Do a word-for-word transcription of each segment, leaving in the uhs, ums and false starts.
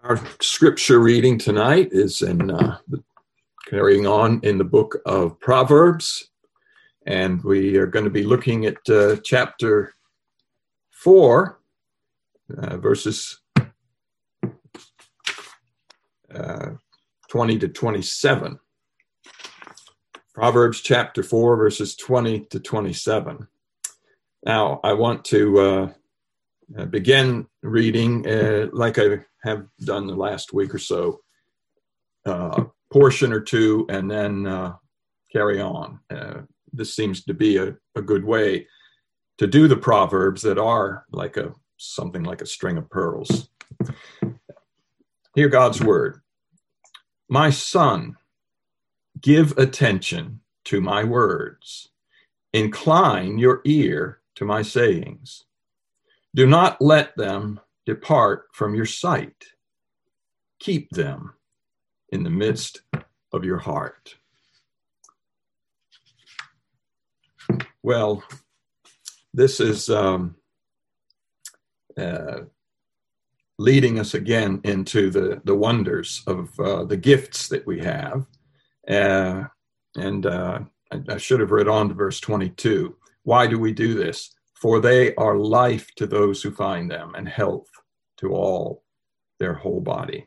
Our scripture reading tonight is in uh, carrying on in the book of Proverbs, and we are going to be looking at uh, chapter four, uh, verses uh, twenty to twenty-seven. Proverbs chapter four, verses twenty to twenty-seven. Now, I want to uh, uh, begin reading uh, like I have done the last week or so, uh, portion or two, and then uh, carry on. Uh, this seems to be a, a good way to do the Proverbs that are like a something like a string of pearls. Hear God's word. My son, give attention to my words. Incline your ear to my sayings. Do not let them depart from your sight. Keep them in the midst of your heart. Well, this is um, uh, leading us again into the, the wonders of uh, the gifts that we have. Uh, and uh, I, I should have read on to verse twenty-two. Why do we do this? For they are life to those who find them and health to all their whole body.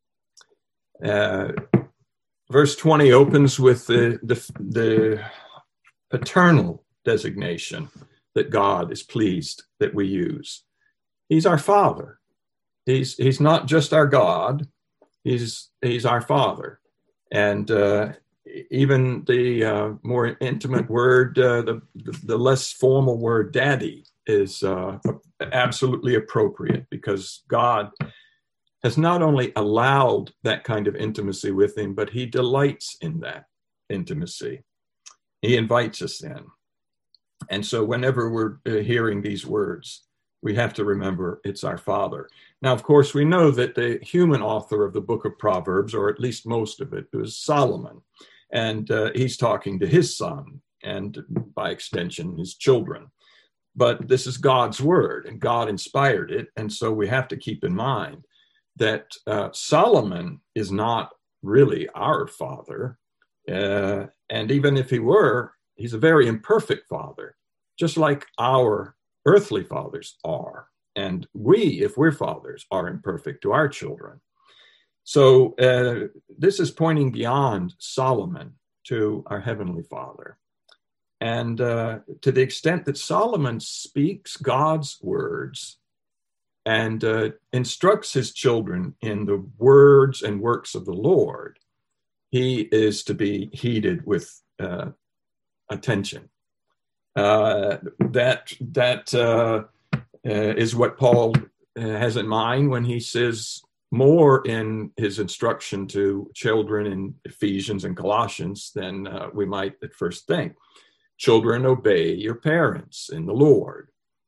Uh, verse twenty opens with the, the, the paternal designation that God is pleased that we use. He's our Father. He's, he's not just our God. He's, he's our Father. And uh, even the uh, more intimate word, uh, the, the, the less formal word, daddy, is uh, absolutely appropriate because God has not only allowed that kind of intimacy with him, but he delights in that intimacy. He invites us in. And so whenever we're uh, hearing these words, we have to remember it's our Father. Now, of course, we know that the human author of the book of Proverbs, or at least most of it, was Solomon. And uh, he's talking to his son and, by extension, his children. But this is God's word, and God inspired it. And so we have to keep in mind that uh, Solomon is not really our father. Uh, and even if he were, he's a very imperfect father, just like our earthly fathers are. And we, if we're fathers, are imperfect to our children. So uh, this is pointing beyond Solomon to our Heavenly Father. And uh, to the extent that Solomon speaks God's words and uh, instructs his children in the words and works of the Lord, he is to be heeded with uh, attention. Uh, that that uh, uh, is what Paul uh, has in mind when he says more in his instruction to children in Ephesians and Colossians than uh, we might at first think. Children, obey your parents in the Lord.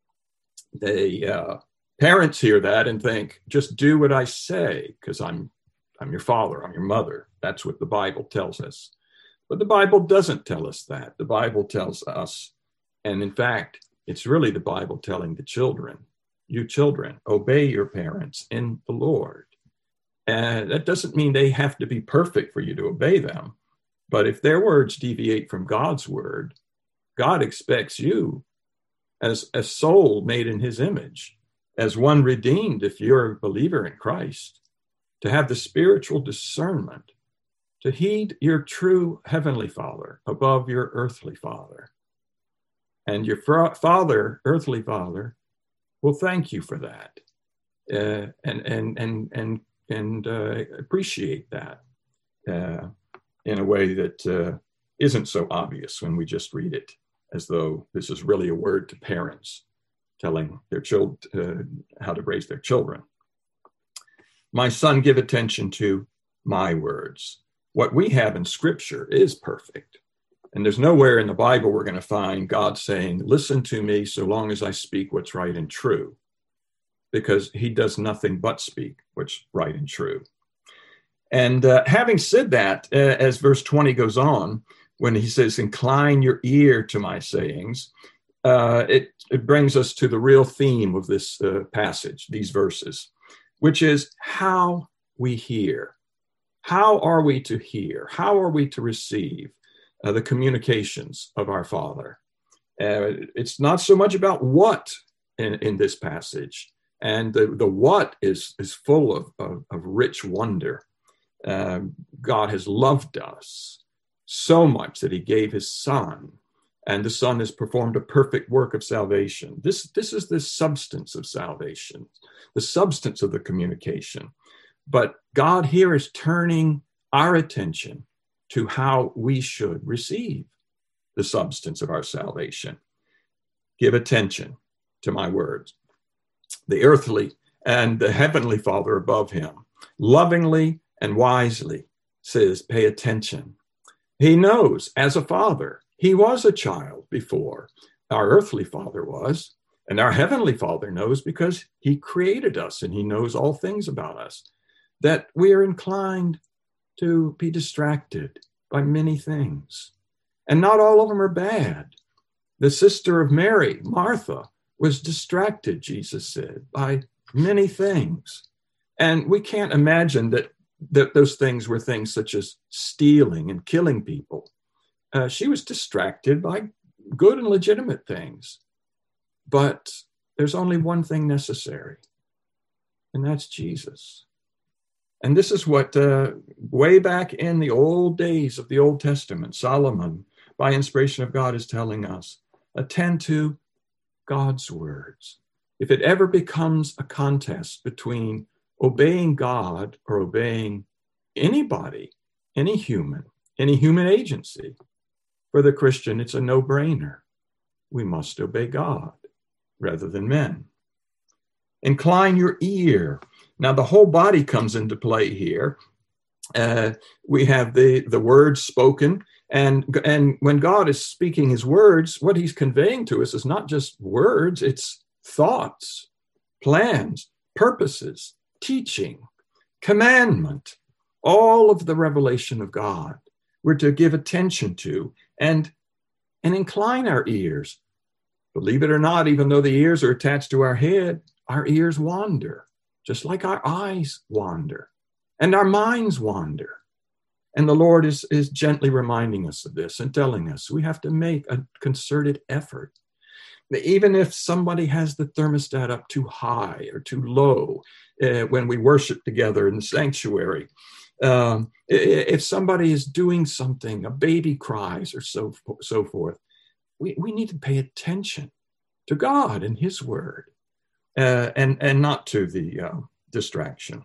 They uh, parents hear that and think, just do what I say, because I'm I'm your father, I'm your mother. That's what the Bible tells us. But the Bible doesn't tell us that. The Bible tells us, and in fact, it's really the Bible telling the children, you children, obey your parents in the Lord. And that doesn't mean they have to be perfect for you to obey them. But if their words deviate from God's word, God expects you as a soul made in his image, as one redeemed, if you're a believer in Christ, to have the spiritual discernment to heed your true heavenly Father above your earthly father. And your father, earthly father, will thank you for that uh, and and and and and uh, appreciate that uh, in a way that uh, isn't so obvious when we just read it, as though this is really a word to parents telling their children uh, how to raise their children. My son, give attention to my words. What we have in Scripture is perfect. And there's nowhere in the Bible we're going to find God saying, listen to me so long as I speak what's right and true, because he does nothing but speak what's right and true. And uh, having said that, uh, as verse twenty goes on, when he says, incline your ear to my sayings, uh, it, it brings us to the real theme of this uh, passage, these verses, which is how we hear? How are we to hear? How are we to receive uh, the communications of our Father? Uh, it's not so much about what in, in this passage, and the, the what is, is full of, of, of rich wonder. Uh, God has loved us so much that he gave his Son, and the Son has performed a perfect work of salvation. This, this is the substance of salvation, the substance of the communication. But God here is turning our attention to how we should receive the substance of our salvation. Give attention to my words. The earthly and the heavenly Father above him lovingly and wisely says, pay attention. He knows as a father, he was a child before our earthly father was, and our heavenly Father knows because he created us and he knows all things about us, that we are inclined to be distracted by many things. And not all of them are bad. The sister of Mary, Martha, was distracted, Jesus said, by many things. And we can't imagine that, that those things were things such as stealing and killing people. Uh, she was distracted by good and legitimate things. But there's only one thing necessary, and that's Jesus. And this is what uh, way back in the old days of the Old Testament, Solomon, by inspiration of God, is telling us, attend to God's words. If it ever becomes a contest between obeying God or obeying anybody, any human, any human agency, for the Christian, it's a no-brainer. We must obey God rather than men. Incline your ear. Now, the whole body comes into play here. Uh, we have the, the words spoken, and, and when God is speaking his words, what he's conveying to us is not just words, it's thoughts, plans, purposes, teaching, commandment, all of the revelation of God. We're to give attention to and, and incline our ears. Believe it or not, even though the ears are attached to our head, our ears wander, just like our eyes wander, and our minds wander. And the Lord is, is gently reminding us of this and telling us we have to make a concerted effort. Even if somebody has the thermostat up too high or too low uh, when we worship together in the sanctuary, um, if somebody is doing something, a baby cries or so, so forth, we, we need to pay attention to God and his word. Uh, and, and not to the uh, distraction.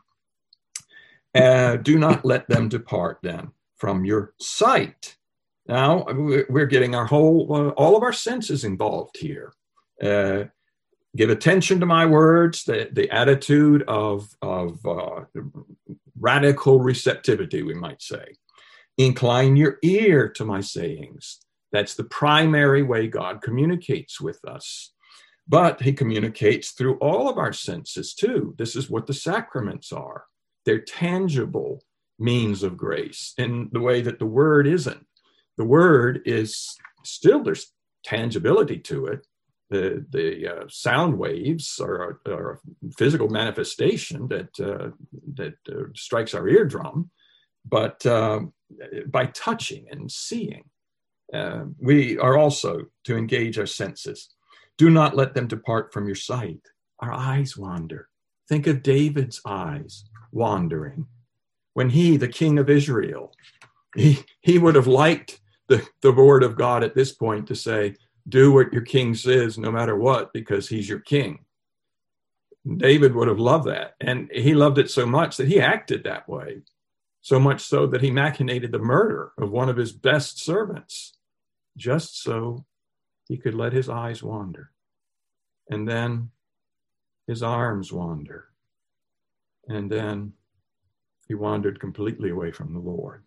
Uh, do not let them depart then from your sight. Now, we're getting our whole, uh, all of our senses involved here. Uh, give attention to my words, the, the attitude of, of uh, radical receptivity, we might say. Incline your ear to my sayings. That's the primary way God communicates with us. But he communicates through all of our senses too. This is what the sacraments are. They're tangible means of grace in the way that the word isn't. The word is still, there's tangibility to it. The, the uh, sound waves are, are a physical manifestation that, uh, that uh, strikes our eardrum. But uh, by touching and seeing, uh, we are also to engage our senses. Do not let them depart from your sight. Our eyes wander. Think of David's eyes wandering. When he, the king of Israel, he, he would have liked the, the word of God at this point to say, do what your king says no matter what, because he's your king. David would have loved that. And he loved it so much that he acted that way. So much so that he machinated the murder of one of his best servants, just so he could let his eyes wander. And then his arms wander. And then he wandered completely away from the Lord.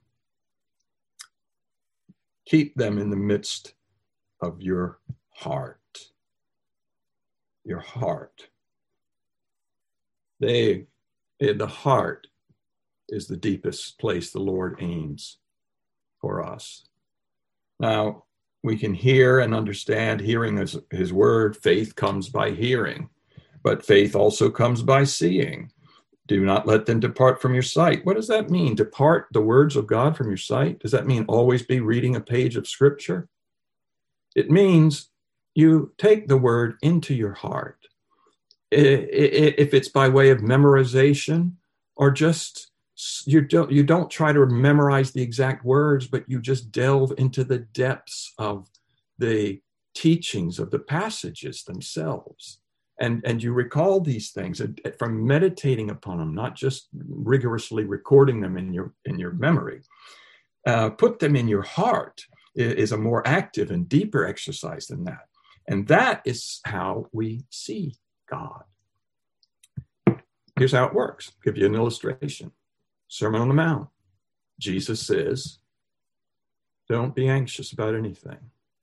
Keep them in the midst of your heart. Your heart. They, the heart is the deepest place the Lord aims for us. Now, we can hear and understand. Hearing his, his word. Faith comes by hearing, but faith also comes by seeing. Do not let them depart from your sight. What does that mean? Depart the words of God from your sight? Does that mean always be reading a page of scripture? It means you take the word into your heart. If it's by way of memorization or just you don't you don't try to memorize the exact words, but you just delve into the depths of the teachings of the passages themselves. And, and you recall these things from meditating upon them, not just rigorously recording them in your in your memory. Uh, put them in your heart is a more active and deeper exercise than that. And that is how we see God. Here's how it works. I'll give you an illustration. Sermon on the Mount. Jesus says, don't be anxious about anything.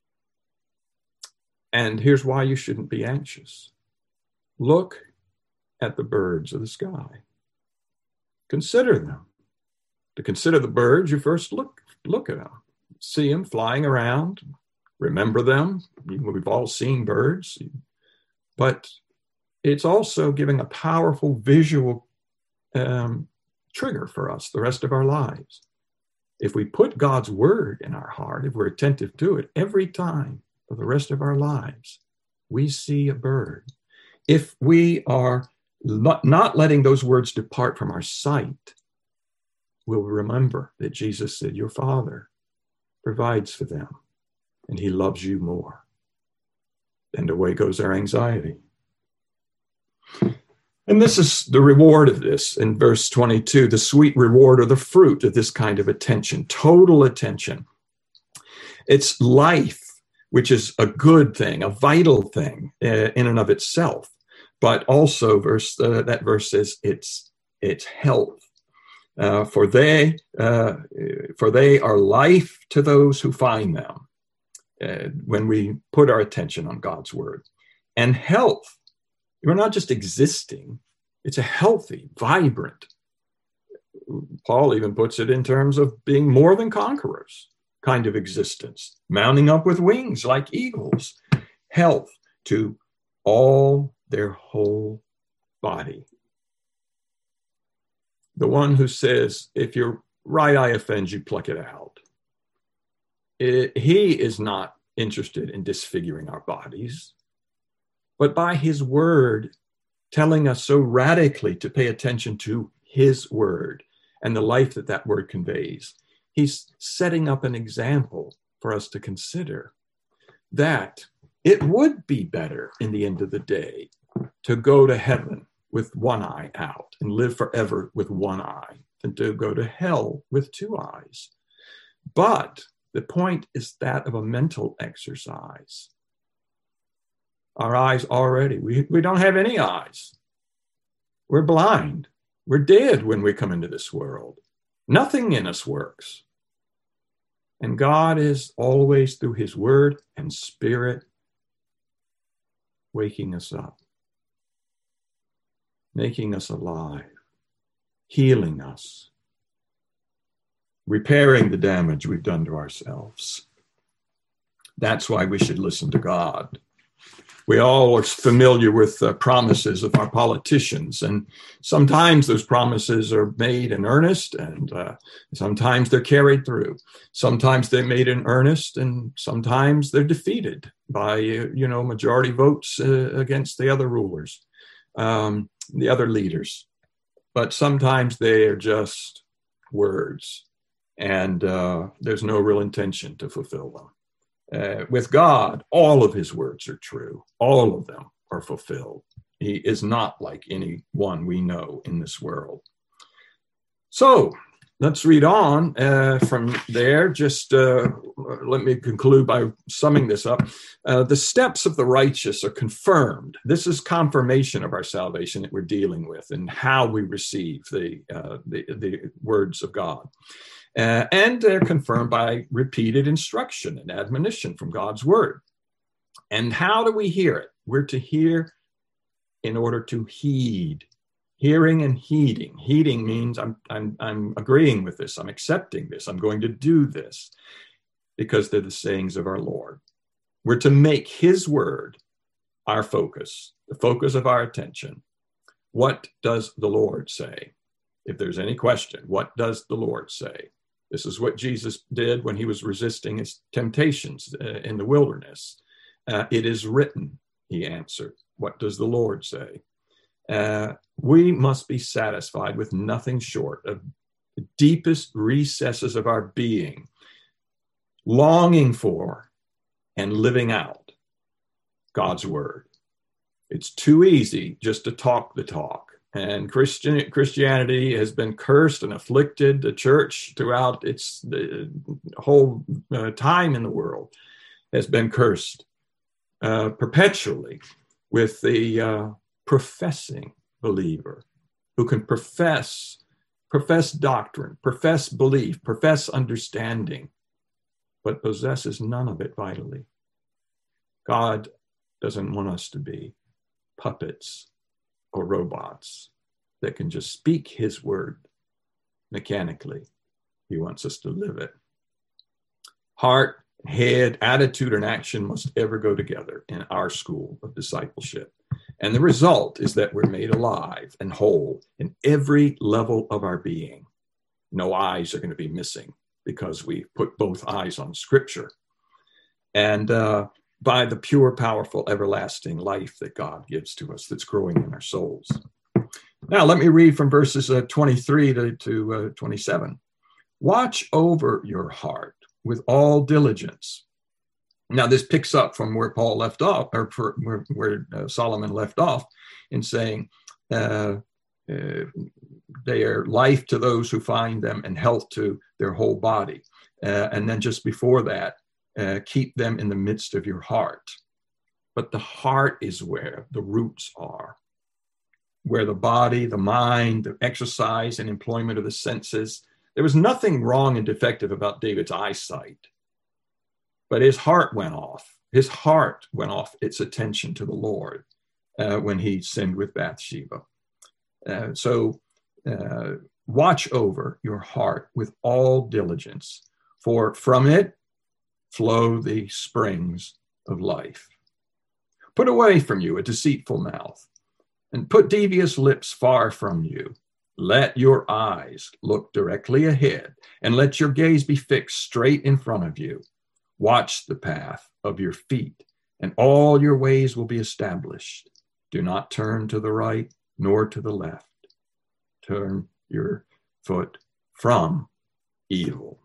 And here's why you shouldn't be anxious. Look at the birds of the sky. Consider them. To consider the birds, you first look, look at them. See them flying around. Remember them. We've all seen birds. But it's also giving a powerful visual um, trigger for us the rest of our lives. If we put God's word in our heart, if we're attentive to it, every time for the rest of our lives, we see a bird. If we are not letting those words depart from our sight, we'll remember that Jesus said, your Father provides for them, and he loves you more. And away goes our anxiety. And this is the reward of this in verse twenty-two, the sweet reward or the fruit of this kind of attention, total attention. It's life, which is a good thing, a vital thing uh, in and of itself. But also, verse uh, that verse says it's it's health. Uh, for they uh, for they are life to those who find them. Uh, when we put our attention on God's word, and health. We're not just existing; it's a healthy, vibrant. Paul even puts it in terms of being more than conquerors kind of existence, mounting up with wings like eagles. Health to all their whole body. The one who says, if your right eye offends you, pluck it out. It, he is not interested in disfiguring our bodies, but by his word, telling us so radically to pay attention to his word and the life that that word conveys. He's setting up an example for us to consider that it would be better in the end of the day to go to heaven with one eye out and live forever with one eye than to go to hell with two eyes. But the point is that of a mental exercise. Our eyes already, we, we don't have any eyes. We're blind. We're dead when we come into this world. Nothing in us works. And God is always through his word and spirit waking us up, making us alive, healing us, repairing the damage we've done to ourselves. That's why we should listen to God. We all are familiar with the promises of our politicians, and sometimes those promises are made in earnest, and uh, sometimes they're carried through. Sometimes they're made in earnest, and sometimes they're defeated by, you know, majority votes uh, against the other rulers, um, the other leaders. But sometimes they are just words, and uh, there's no real intention to fulfill them. Uh, with God, all of his words are true. All of them are fulfilled. He is not like any one we know in this world. So let's read on uh, from there. Just uh, let me conclude by summing this up. Uh, the steps of the righteous are confirmed. This is confirmation of our salvation that we're dealing with and how we receive the, uh, the, the words of God. Uh, and they're confirmed by repeated instruction and admonition from God's word. And how do we hear it? We're to hear in order to heed. Hearing and heeding. Heeding means I'm, I'm, I'm agreeing with this. I'm accepting this. I'm going to do this because they're the sayings of our Lord. We're to make his word our focus, the focus of our attention. What does the Lord say? If there's any question, what does the Lord say? This is what Jesus did when he was resisting his temptations uh, in the wilderness. Uh, it is written, he answered. What does the Lord say? Uh, we must be satisfied with nothing short of the deepest recesses of our being, longing for and living out God's word. It's too easy just to talk the talk. And Christian Christianity has been cursed and afflicted. The church throughout its the whole uh, time in the world has been cursed uh, perpetually with the uh, professing believer who can profess, profess doctrine, profess belief, profess understanding, but possesses none of it vitally. God doesn't want us to be puppets or robots that can just speak his word mechanically. He wants us to live it. Heart, head, attitude, and action must ever go together in our school of discipleship. And the result is that we're made alive and whole in every level of our being. No eyes are going to be missing because we put both eyes on Scripture. And uh, by the pure, powerful, everlasting life that God gives to us that's growing in our souls. Now, let me read from verses uh, twenty-three to, to uh, twenty-seven. Watch over your heart with all diligence. Now, this picks up from where Paul left off, or for, where, where uh, Solomon left off in saying, uh, uh, they are life to those who find them and health to their whole body. Uh, and then just before that, Uh, keep them in the midst of your heart. But the heart is where the roots are, where the body, the mind, the exercise and employment of the senses. There was nothing wrong and defective about David's eyesight, but his heart went off. His heart went off its attention to the Lord uh, when he sinned with Bathsheba. Uh, so uh, watch over your heart with all diligence, for from it flow the springs of life. Put away from you a deceitful mouth, and put devious lips far from you. Let your eyes look directly ahead, and let your gaze be fixed straight in front of you. Watch the path of your feet, and all your ways will be established. Do not turn to the right nor to the left. Turn your foot from evil.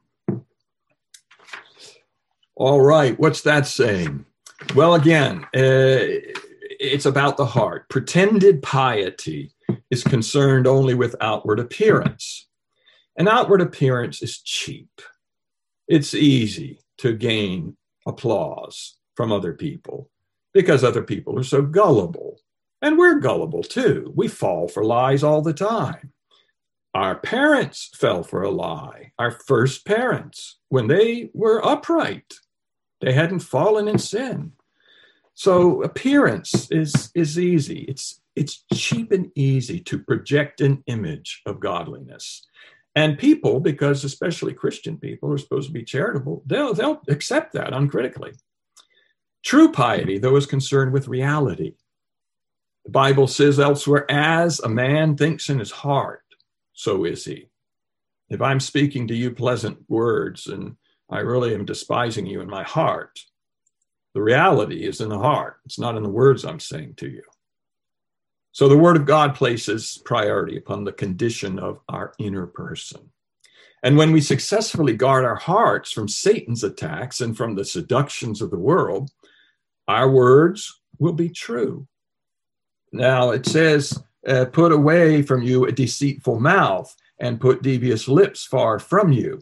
All right, what's that saying? Well, again, uh, it's about the heart. Pretended piety is concerned only with outward appearance. And outward appearance is cheap. It's easy to gain applause from other people because other people are so gullible. And we're gullible too. We fall for lies all the time. Our parents fell for a lie, our first parents, when they were upright. They hadn't fallen in sin. So appearance is, is easy. It's, it's cheap and easy to project an image of godliness. And people, because especially Christian people are supposed to be charitable, they'll, they'll accept that uncritically. True piety, though, is concerned with reality. The Bible says elsewhere, as a man thinks in his heart, so is he. If I'm speaking to you pleasant words and I really am despising you in my heart, the reality is in the heart. It's not in the words I'm saying to you. So the Word of God places priority upon the condition of our inner person. And when we successfully guard our hearts from Satan's attacks and from the seductions of the world, our words will be true. Now it says, uh, put away from you a deceitful mouth and put devious lips far from you.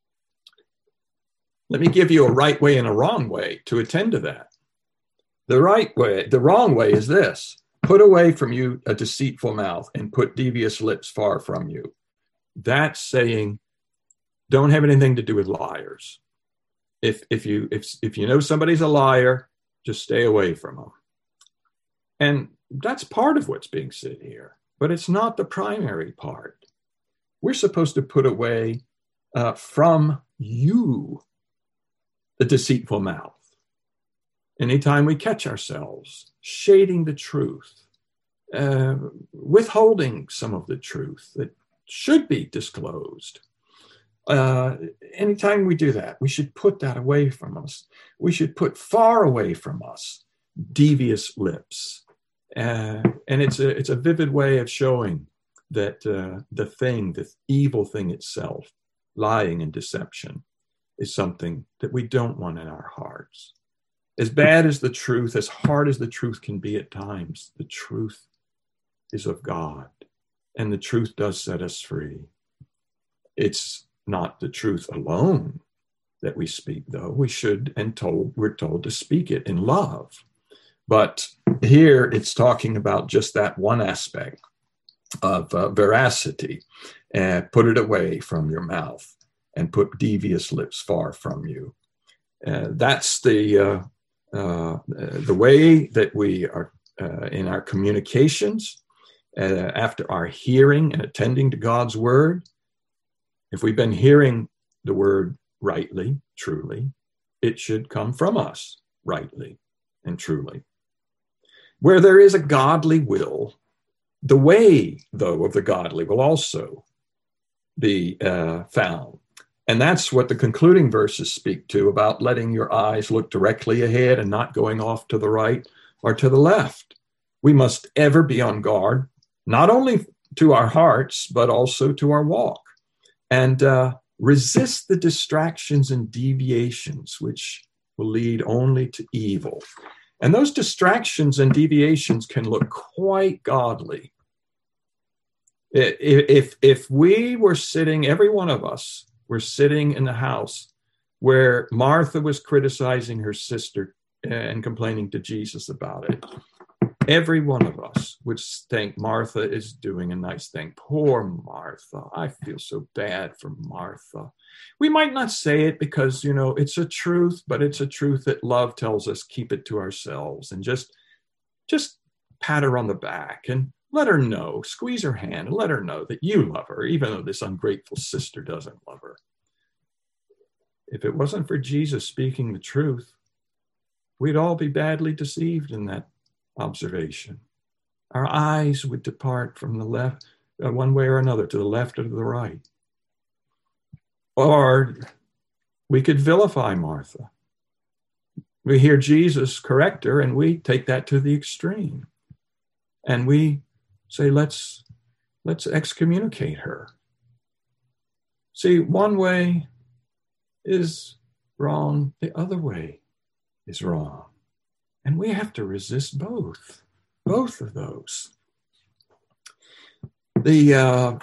Let me give you a right way and a wrong way to attend to that. The right way, the wrong way is this: put away from you a deceitful mouth and put devious lips far from you. That's saying, don't have anything to do with liars. If, if, you, if, if you know somebody's a liar, just stay away from them. And that's part of what's being said here, but it's not the primary part. We're supposed to put away uh, from you the deceitful mouth. Anytime we catch ourselves shading the truth, uh, withholding some of the truth that should be disclosed. Uh, anytime we do that, we should put that away from us. We should put far away from us devious lips. Uh, and it's a, it's a vivid way of showing that uh, the thing, the evil thing itself, lying and deception, is something that we don't want in our hearts. As bad as the truth, as hard as the truth can be at times, the truth is of God, and the truth does set us free. It's not the truth alone that we speak, though. We should, and told, we're told to speak it in love. But here it's talking about just that one aspect of uh, veracity. Uh, put it away from your mouth and put devious lips far from you. Uh, that's the uh, uh, the way that we are uh, in our communications, uh, after our hearing and attending to God's word. If we've been hearing the word rightly, truly, it should come from us rightly and truly. Where there is a godly will, the way, though, of the godly will also be uh, found. And that's what the concluding verses speak to, about letting your eyes look directly ahead and not going off to the right or to the left. We must ever be on guard, not only to our hearts, but also to our walk, and uh, resist the distractions and deviations which will lead only to evil. And those distractions and deviations can look quite godly. If, if we were sitting, every one of us were sitting in the house where Martha was criticizing her sister and complaining to Jesus about it, every one of us would think Martha is doing a nice thing. Poor Martha. I feel so bad for Martha. We might not say it because, you know, it's a truth, but it's a truth that love tells us keep it to ourselves, and just, just pat her on the back and let her know, squeeze her hand and let her know that you love her, even though this ungrateful sister doesn't love her. If it wasn't for Jesus speaking the truth, we'd all be badly deceived in that observation. Our eyes would depart from the left, uh, one way or another, to the left or to the right. Or we could vilify Martha. We hear Jesus correct her, and we take that to the extreme. And we say, let's, let's excommunicate her. See, one way is wrong, the other way is wrong. And we have to resist both, both of those. The uh,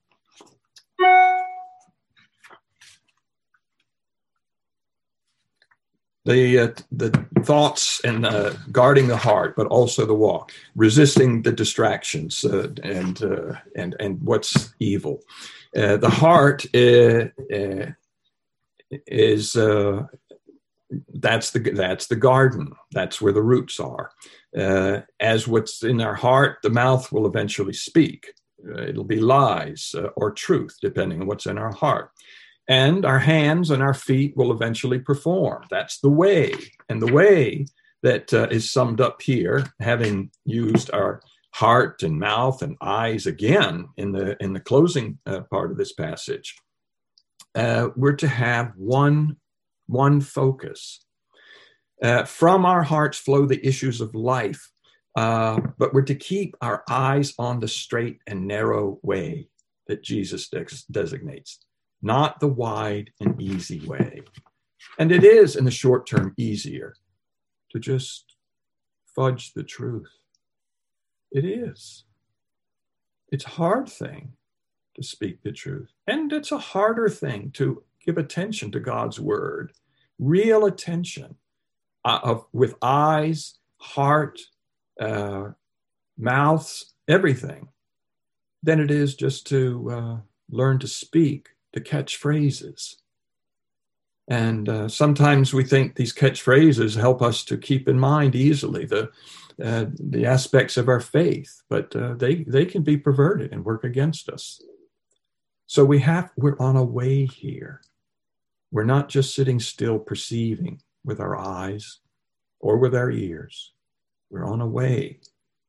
the uh, the thoughts and uh, guarding the heart, but also the walk, resisting the distractions uh, and uh, and and what's evil. Uh, the heart uh, uh, is. Uh, That's the that's the garden. That's where the roots are. Uh, as what's in our heart, the mouth will eventually speak. Uh, it'll be lies uh, or truth, depending on what's in our heart. And our hands and our feet will eventually perform. That's the way. And the way that uh, is summed up here, having used our heart and mouth and eyes again in the in the closing uh, part of this passage, uh, we're to have one. One focus. Uh, from our hearts flow the issues of life, uh, but we're to keep our eyes on the straight and narrow way that Jesus de- designates, not the wide and easy way. And it is, in the short term, easier to just fudge the truth. It is. It's a hard thing to speak the truth. And it's a harder thing to give attention to God's word, real attention uh, of, with eyes, heart, uh, mouths, everything, than it is just to uh, learn to speak, to catch phrases. And uh, sometimes we think these catchphrases help us to keep in mind easily the uh, the aspects of our faith, but uh, they they can be perverted and work against us. So we have we're on a way here. We're not just sitting still perceiving with our eyes or with our ears. We're on a way.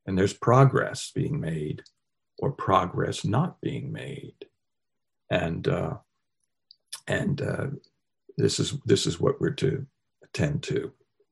And there's progress being made or progress not being made. And uh, and uh, this is this is what we're to attend to.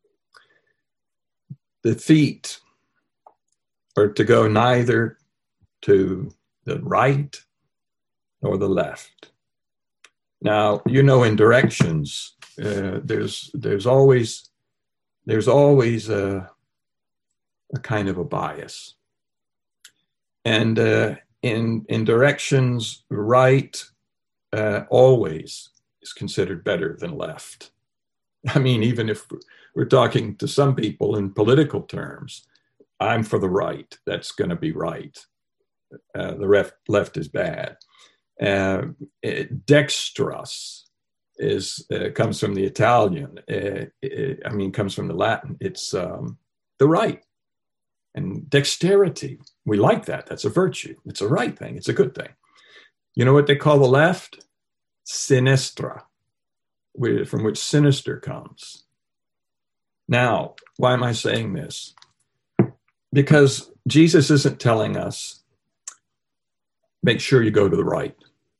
The feet are to go neither to the right nor the left. Now, you know, in directions, uh, there's there's always there's always a, a kind of a bias, and uh, in in directions, right uh, always is considered better than left. I mean, even if we're talking to some people in political terms, I'm for the right. That's going to be right. Uh, the left left is bad. Uh, it, dexterous is uh, comes from the Italian. Uh, it, I mean, comes from the Latin. It's um, the right. And dexterity, we like that. That's a virtue. It's a right thing. It's a good thing. You know what they call the left? Sinistra, from which sinister comes. Now, why am I saying this? Because Jesus isn't telling us, make sure you go to the right.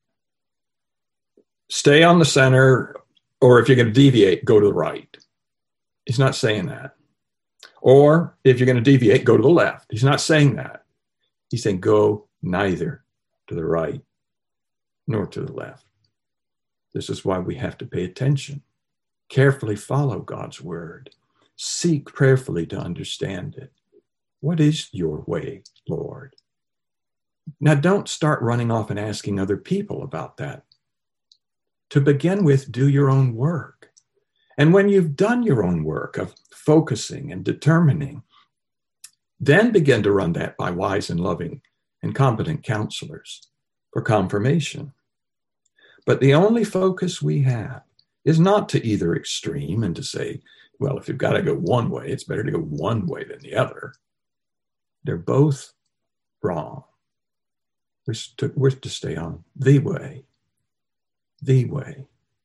Stay on the center, or if you're going to deviate, go to the right. He's not saying that. Or if you're going to deviate, go to the left. He's not saying that. He's saying go neither to the right nor to the left. This is why we have to pay attention, carefully follow God's word, seek prayerfully to understand it. What is your way, Lord? Now, don't start running off and asking other people about that. To begin with, do your own work. And when you've done your own work of focusing and determining, then begin to run that by wise and loving and competent counselors for confirmation. But the only focus we have is not to either extreme and to say, well, if you've got to go one way, it's better to go one way than the other. They're both wrong. We're to, we're to stay on the way, the way.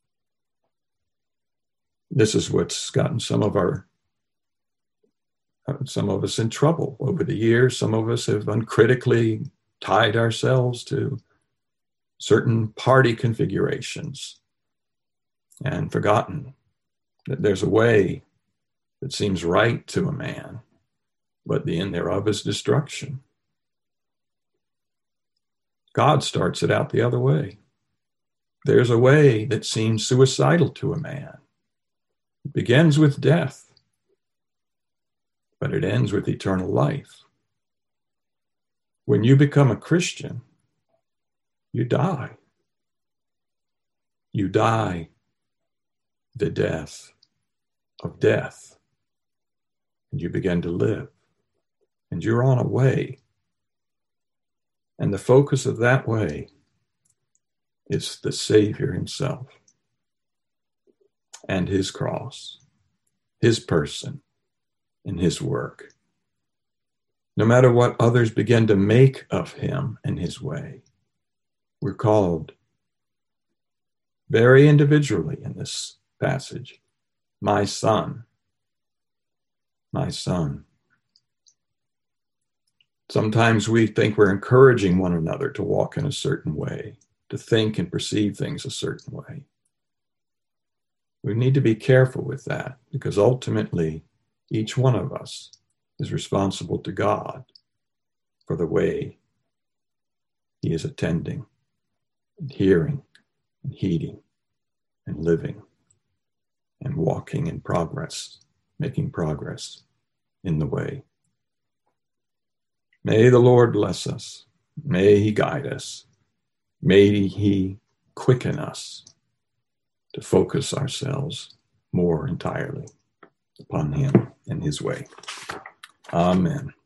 This is what's gotten some of our, some of us in trouble over the years. Some of us have uncritically tied ourselves to certain party configurations and forgotten that there's a way that seems right to a man, but the end thereof is destruction. God starts it out the other way. There's a way that seems suicidal to a man. It begins with death, but it ends with eternal life. When you become a Christian, you die. You die the death of death, and you begin to live, and you're on a way. And the focus of that way is the Savior himself and his cross, his person, and his work. No matter what others begin to make of him and his way, we're called very individually in this passage, my son, my son. Sometimes we think we're encouraging one another to walk in a certain way, to think and perceive things a certain way. We need to be careful with that, because ultimately each one of us is responsible to God for the way he is attending and hearing and heeding and living and walking in progress, making progress in the way. May the Lord bless us. May he guide us. May he quicken us to focus ourselves more entirely upon him and his way. Amen.